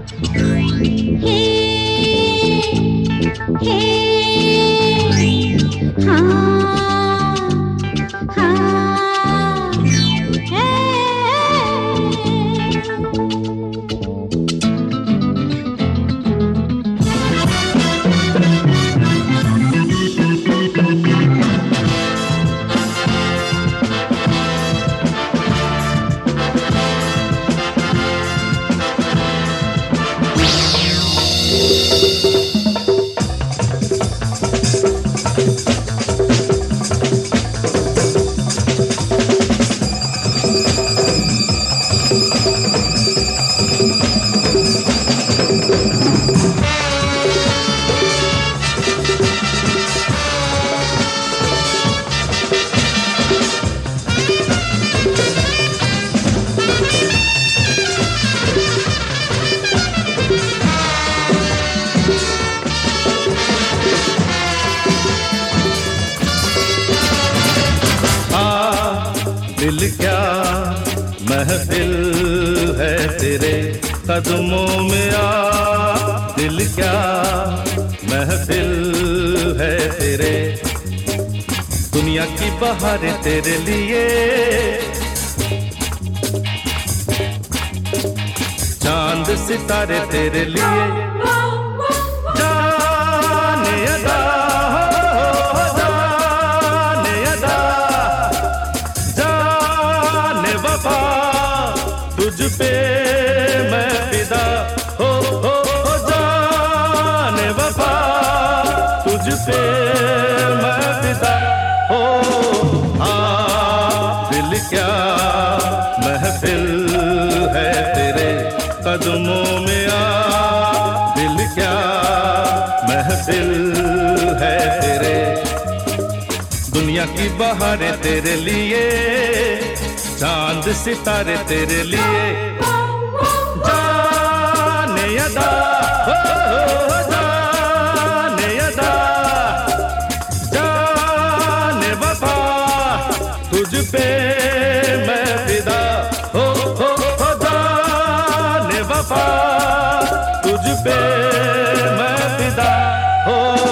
हे हे हाँ हाँ हे दिल क्या महफिल है तेरे कदमों में आ, दिल क्या महफिल है तेरे, दुनिया की बहारें तेरे लिए, चांद सितारे तेरे लिए, जाने अदा तुझ पे मैं फिदा हो जाने वफा, तुझ पे मैं फिदा हो। हाँ दिल क्या महफिल है तेरे कदमों में आ, दिल क्या महफिल है तेरे, दुनिया की बहारें तेरे लिए, चांद सितारे तेरे लिए, जाने अदा जाने अदा, जाने वफा तुझ पे मैं फिदा हो जाने वफा तुझ पे मैं फिदा हो।